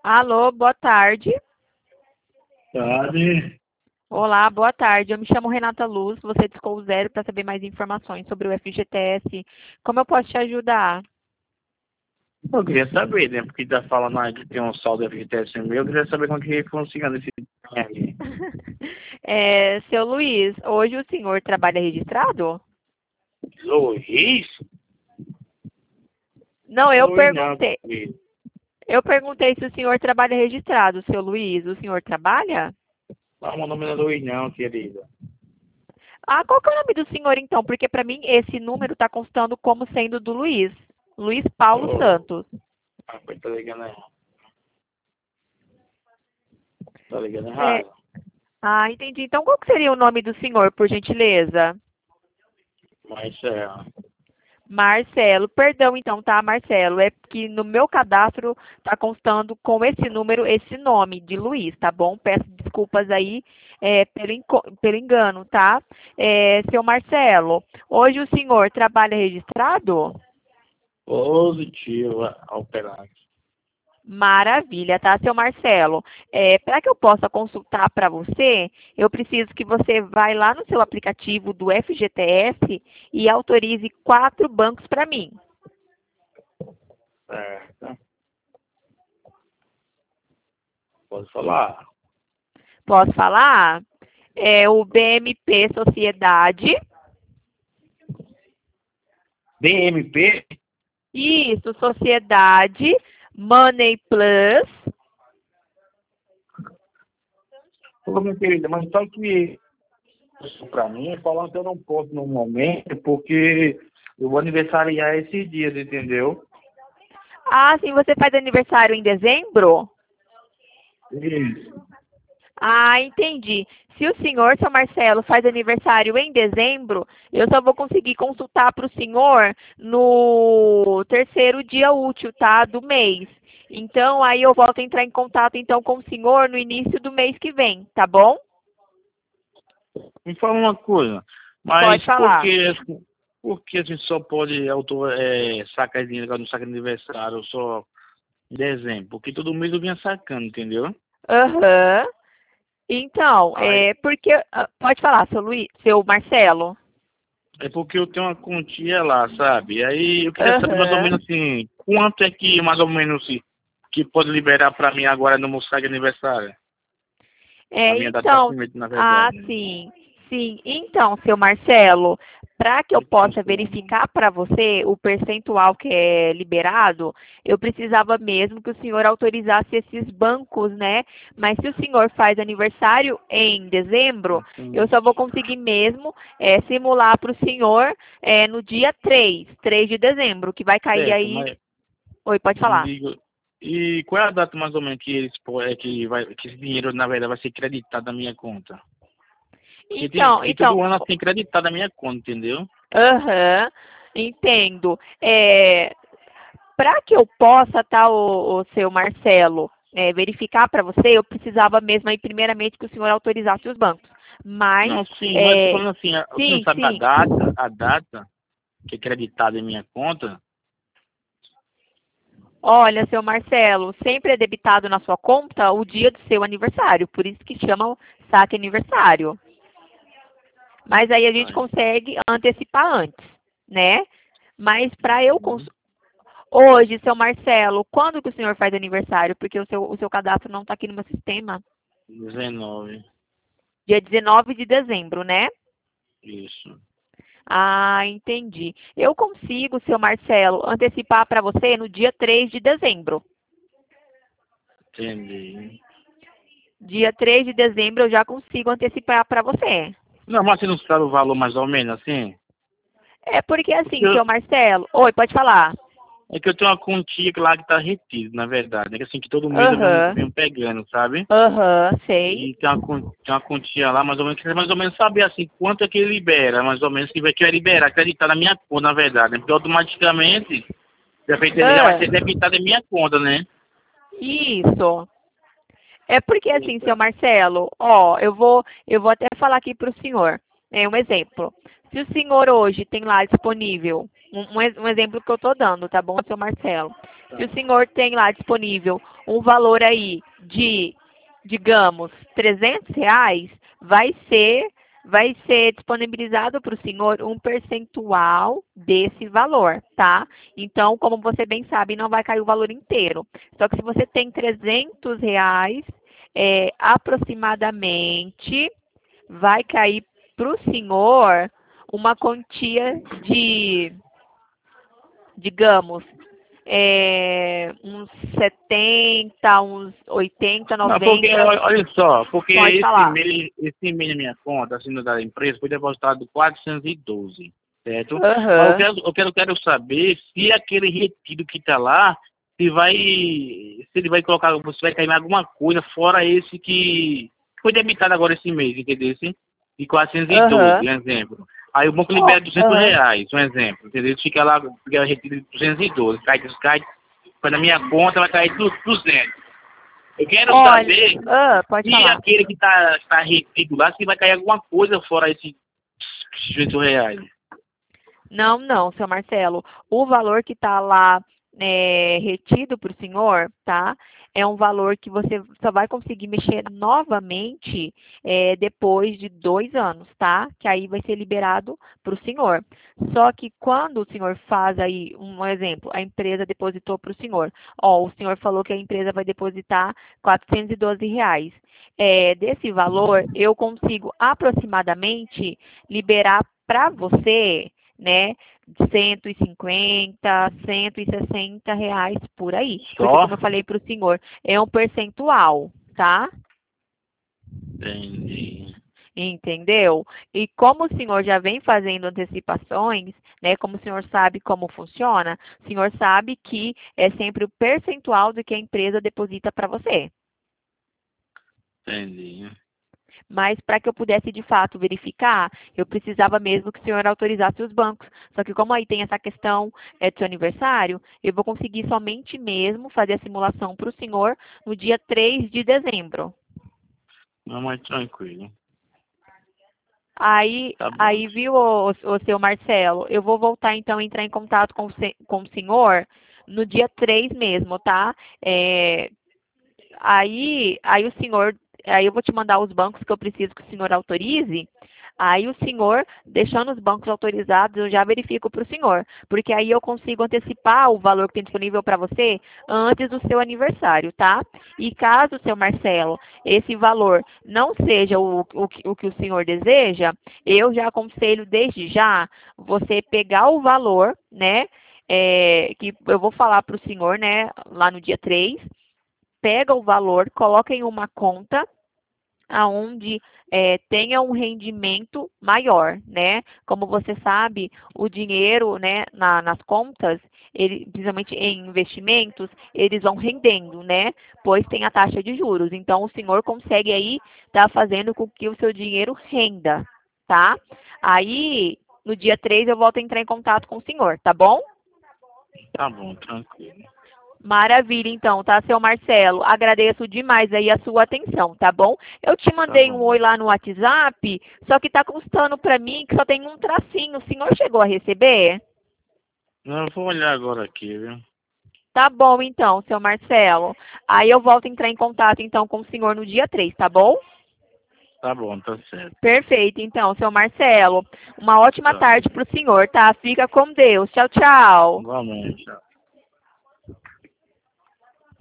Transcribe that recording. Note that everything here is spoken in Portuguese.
Alô, boa tarde. Tarde. Olá, boa tarde. Eu me chamo Renata Luz. Você discou o zero para saber mais informações sobre o FGTS. Como eu posso te ajudar? Eu queria saber, né? Porque tá falando aí que tem um saldo FGTS meu. Eu queria saber como que funciona esse trem aí. Seu Luiz, hoje o senhor trabalha registrado? Luiz? Não, eu Luiz não, perguntei. querido. Eu perguntei se o senhor trabalha registrado, seu Luiz. O senhor trabalha? Não, meu nome não é Luiz não, querida. Ah, qual que é o nome do senhor então? Porque para mim esse número está constando como sendo do Luiz. Luiz Paulo Oh, Santos. rapaz, tá ligando errado. Tá ligando É, errado. entendi. Então qual que seria o nome do senhor, por gentileza? Mas é. Marcelo, perdão então, tá, Marcelo? É que no meu cadastro tá constando com esse número, esse nome de Luiz, tá bom? Peço desculpas aí pelo engano, tá? Seu Marcelo, hoje o senhor trabalha registrado? Positiva ao operar. Maravilha, tá, seu Marcelo? Para que eu possa consultar para você, eu preciso que você vá lá no seu aplicativo do FGTS e autorize 4 bancos para mim. Certo. Pode falar. Posso falar? É o BMP Sociedade. BMP? Isso, Sociedade, Money Plus. Ô, minha querida, mas só que isso pra mim, falando que eu não posso no momento, porque eu vou aniversariar esses dias, entendeu? Ah, sim, você faz aniversário em dezembro? Isso. Ah, entendi. Se o senhor, seu Marcelo, faz aniversário em dezembro, eu só vou conseguir consultar para o senhor no terceiro dia útil, tá? Do mês. Então, aí eu volto a entrar em contato então com o senhor no início do mês que vem, tá bom? Me fala uma coisa, Pode mas falar. por que a gente só pode sacar dinheiro quando saca aniversário só em dezembro? Porque todo mês eu vinha sacando, entendeu? Aham. Então, Aí, porque. Pode falar, seu Luiz, seu Marcelo. é porque eu tenho uma quantia lá, sabe? Aí eu queria saber mais ou Aham. menos assim, quanto é que mais ou menos que pode liberar pra mim agora no meu saque de aniversário? Na minha data de Então, nascimento, na verdade. Né? sim, sim. Então, seu Marcelo, para que eu Então, possa verificar para você o percentual que é liberado, eu precisava mesmo que o senhor autorizasse esses bancos, né? Mas se o senhor faz aniversário em dezembro, eu então, só vou conseguir mesmo simular para o senhor no dia 3 de dezembro, que vai cair certo, aí. mas Oi, pode me falar. diga, e qual é a data mais ou menos que que esse dinheiro na verdade vai ser creditado na minha conta? Porque Então, todo ano assim creditado na minha conta, entendeu? aham, entendo. Para que eu possa, tá, o seu Marcelo, verificar para você, eu precisava mesmo aí, primeiramente, que o senhor autorizasse os bancos. Mas, Não, sim, mas tô é, falando assim, você não sim, sabe sim. a data que é creditada em minha conta? Olha, seu Marcelo, sempre é debitado na sua conta o dia do seu aniversário, por isso que chama saque aniversário. Mas aí a gente Ai, consegue antecipar antes, né? Mas para eu hoje, seu Marcelo, quando que o senhor faz aniversário? Porque o seu cadastro não está aqui no meu sistema. 19, Dia 19 de dezembro, né? isso, Ah, entendi. Eu consigo, seu Marcelo, antecipar para você no dia 3 de dezembro. entendi. Dia 3 de dezembro eu já consigo antecipar para você. Não, mas você não sabe o valor mais ou menos assim? É porque Porque assim, seu Marcelo. Oi, pode falar. é que eu tenho uma quantia lá que tá retida, na verdade. Né? Que assim, que todo mês Aham. venho pegando, sabe? Aham, sei. E tem uma quantia lá, mais ou menos, que mais ou menos saber assim, quanto é que ele libera, mais ou menos, que vai liberar, acreditar na minha conta, na verdade, né? Porque automaticamente, de repente ele já vai Ah, ser debitado em minha conta, né? isso. É porque assim, seu Eita. Marcelo, ó, eu vou até falar aqui para o senhor, um exemplo. Se o senhor hoje tem lá disponível, um exemplo que eu estou dando, tá bom, seu Marcelo? Se o senhor tem lá disponível um valor aí de, digamos, R$ 300, vai ser disponibilizado para o senhor um percentual desse valor, tá? Então, como você bem sabe, não vai cair o valor inteiro. Só que se você tem R$ 300, aproximadamente, vai cair para o senhor uma quantia de, digamos, uns 70, uns 80, Não, porque, 90. olha só, porque Pode falar. esse mês na minha conta, assim, da empresa, foi depositado 412, certo? Mas Aham. quero saber se aquele retiro que está lá, se ele vai colocar, você vai cair em alguma coisa fora esse que foi debitado agora esse mês, entendeu? De 412, Aham. um exemplo. Aí o banco libera Aham. R$ 200, um exemplo, entendeu? Fica lá, fica retiro de 212, cai, mas na minha conta vai cair 200. Eu quero Olha, saber pode se falar. aquele que tá retido lá, se vai cair alguma coisa fora esses R$ 200. Não, não, seu Marcelo. O valor que está lá retido para o senhor, tá? É um valor que você só vai conseguir mexer novamente depois de 2 anos, tá? Que aí vai ser liberado para o senhor. Só que quando o senhor faz aí, um exemplo, a empresa depositou para o senhor. Ó, o senhor falou que a empresa vai depositar R$ 412. Desse valor, eu consigo aproximadamente liberar para você, né, R$ 150, R$ 160 por aí. Porque, Só? como eu falei para o senhor, é um percentual, tá? Entendi. Entendeu? E como o senhor já vem fazendo antecipações, né? Como o senhor sabe como funciona, o senhor sabe que é sempre o percentual do que a empresa deposita para você. Entendi. Mas para que eu pudesse de fato verificar, eu precisava mesmo que o senhor autorizasse os bancos. Só que como aí tem essa questão do seu aniversário, eu vou conseguir somente mesmo fazer a simulação para o senhor no dia 3 de dezembro. Não, mas tranquilo. Aí, Tá bom. aí viu, o seu Marcelo, eu vou voltar então a entrar em contato com o senhor no dia 3 mesmo, tá? É, aí o senhor, aí eu vou te mandar os bancos que eu preciso que o senhor autorize. Aí o senhor, deixando os bancos autorizados, eu já verifico para o senhor, porque aí eu consigo antecipar o valor que tem disponível para você antes do seu aniversário, tá? E caso, seu Marcelo, esse valor não seja o que o senhor deseja, eu já aconselho desde já você pegar o valor, né? Que eu vou falar para o senhor, né, lá no dia 3, pega o valor, coloca em uma conta aonde tenha um rendimento maior, né? Como você sabe, o dinheiro, né, nas contas, principalmente em investimentos, eles vão rendendo, né? Pois tem a taxa de juros. Então, o senhor consegue aí estar fazendo com que o seu dinheiro renda, tá? Aí, no dia 3 eu volto a entrar em contato com o senhor, tá bom? Tá bom, tranquilo. Maravilha, então, tá, seu Marcelo? Agradeço demais aí a sua atenção, tá bom? Eu te Tá mandei um bom. oi lá no WhatsApp, só que tá constando pra mim que só tem um tracinho. O senhor chegou a receber? Eu vou olhar agora aqui, viu? Tá bom, então, seu Marcelo. Aí eu volto a entrar em contato, então, com o senhor no dia 3, tá bom? Tá bom, tá certo. Perfeito, então, seu Marcelo. Uma ótima Tá. tarde pro senhor, tá? Fica com Deus. Tchau, tchau. Igualmente. Tchau.